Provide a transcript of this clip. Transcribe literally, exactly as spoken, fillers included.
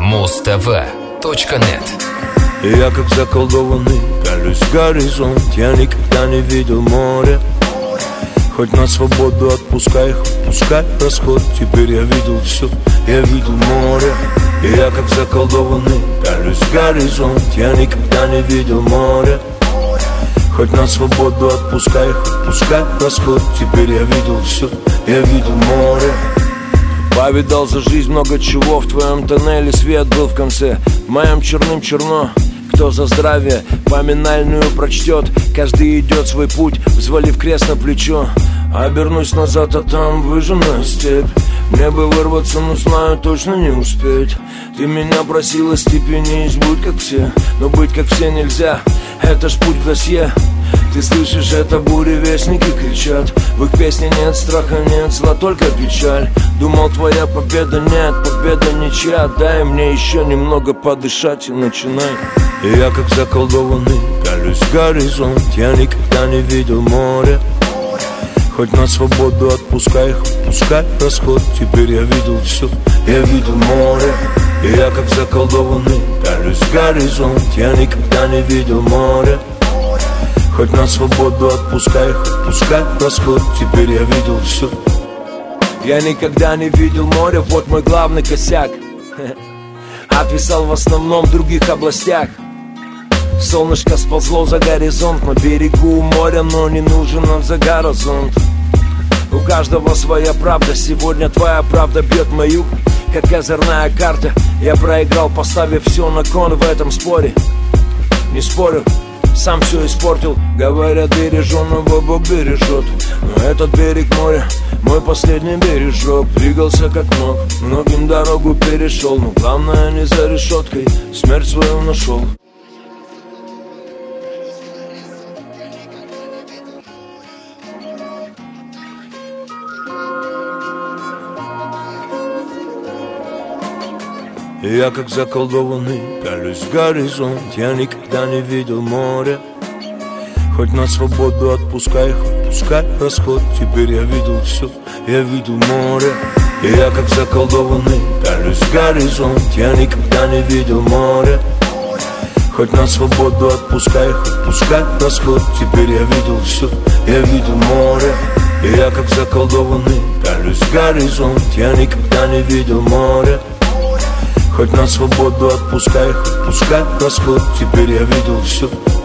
муз тэ вэ точка нет. Я как заколдованный пялюсь в горизонт. Я никогда не видел моря. Хоть на свободу отпускай, хоть пускай расход. Теперь я видел все, я видел море. И я как заколдованный пялюсь в горизонт. Я никогда не видел моря. Хоть на свободу отпускай, хоть пускай расход. Теперь я видел все, я видел море. Повидал за жизнь много чего. В твоем тоннеле свет был в конце. В моем черным черно. Кто за здравие поминальную прочтет? Каждый идет свой путь, взвалив крест на плечо. Обернусь назад, а там выжженная степь. Мне бы вырваться, но знаю, точно не успеть. Ты меня просила степенись, будь как все. Но быть как все нельзя, это ж путь в досье. Ты слышишь, это буревестники кричат. В их песне нет страха, нет зла, только печаль. Думал, твоя победа, нет, победа ничья. Дай мне еще немного подышать и начинай. И я как заколдованный пялюсь в горизонт. Я никогда не видел моря. Хоть на свободу отпускай, хоть пускай расход. Теперь я видел все, я видел море. И я как заколдованный пялюсь в горизонт. Я никогда не видел моря. Хоть на свободу отпускай, хоть пускай расход. Теперь я видел все. Я никогда не видел моря, вот мой главный косяк. Отвисал в основном в других областях. Солнышко сползло за горизонт. На берегу моря, но не нужен нам за горизонт. У каждого своя правда. Сегодня твоя правда бьет мою, как козырная карта. Я проиграл, поставив все на кон в этом споре. Не спорю, сам все испортил. Говорят, береженого Бог бережет. Но этот берег моря мой последний бережок. Двигался как мог, многим дорогу перешел. Но главное не за решеткой, смерть свою нашел. Я как заколдованный пялюсь в горизонт. Я никогда не видел моря. Хоть на свободу отпускай, хоть пускай расход. Теперь я видел все, я видел море. И я как заколдованный пялюсь в горизонт. Я никогда не видел моря. Хоть на свободу отпускай, хоть пускай расход. Теперь я видел все, я видел море. И я как заколдованный пялюсь в горизонт. Я никогда не видел моря. Хоть на свободу отпускай, хоть пускай расход. Теперь я видел все,